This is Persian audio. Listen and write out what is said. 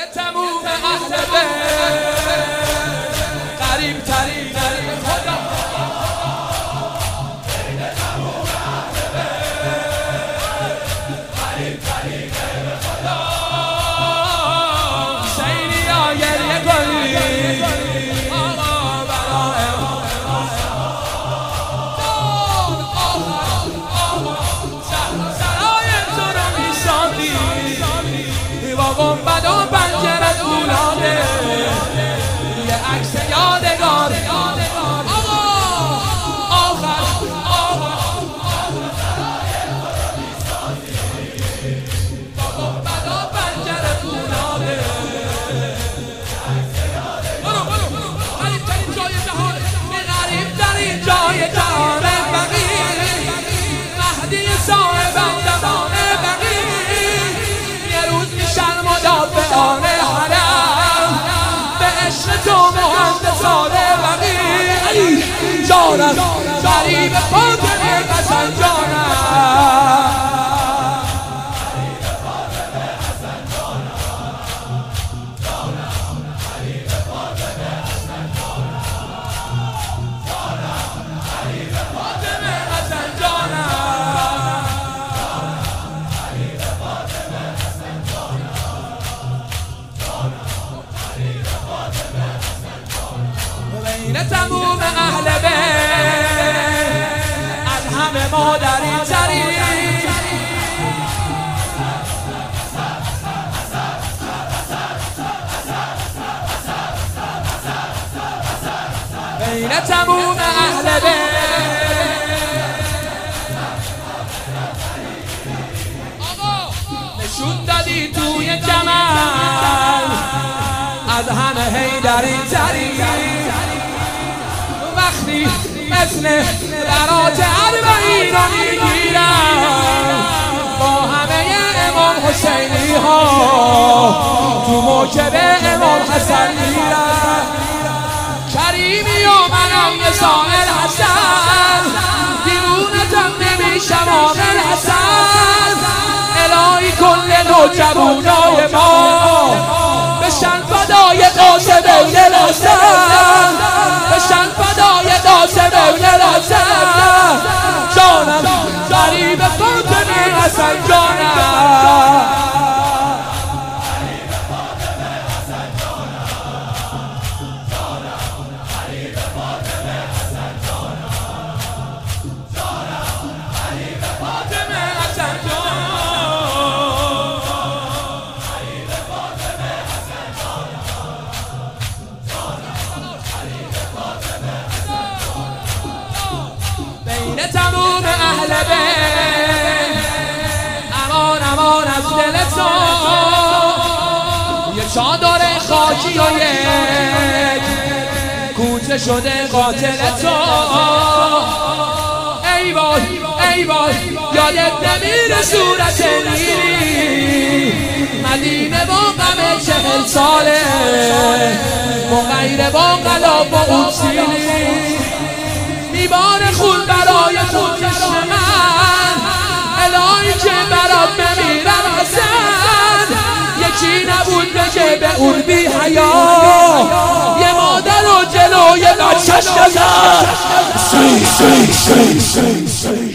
تموم اهل بیت قریب ترین خدا بین تموم اهل بیت قریب ترین خدا حسینی یا گریه کنی آقا برای سرای تو رو میسازی با گنبد و پنجره طولانه یه عکس یادگار آقا آخر با گنبد و پنجره طولانه برو غریب ترین جای جهان غریب ترین جای جهان فقیر مهدی صاحب زمان فقیر یه روز میشن مدافعان حرم به عشق تو مهندسان فقیر جانم غریب فاطمه حسن جانم بین تموم اهل بیت از همه مادری ترین بین تموم اهل بیت نشون دادی توی جمال از همه حیدری ترین وقتی مثل برات اربعین رو میگیرم با همه امام حسینی ها تو موکب امام حسن میرم کریمی و منم یه سائل حسن دیوونتم نمیشم آقل حسن الهی کل نوجوانای ما بشن فدای قاسم ابن الحسن بشن فدای قاسم ابن الحسن جانم غریب فاطمه حسن جانم بین تموم اهل بیت امان از دل تو یه چادر خاکی و یک کوچه شده قاتل تو ای وای یادت نمیره صورت نیری مدینه با غم 40 ساله مغیر با غلاف و اون سیلی میبار خون برای تو چشم من الهی که برات بمیرم حسن یکی نبود بگه به اون بی حیا یه مادر و جلوی بچه‌ش نزد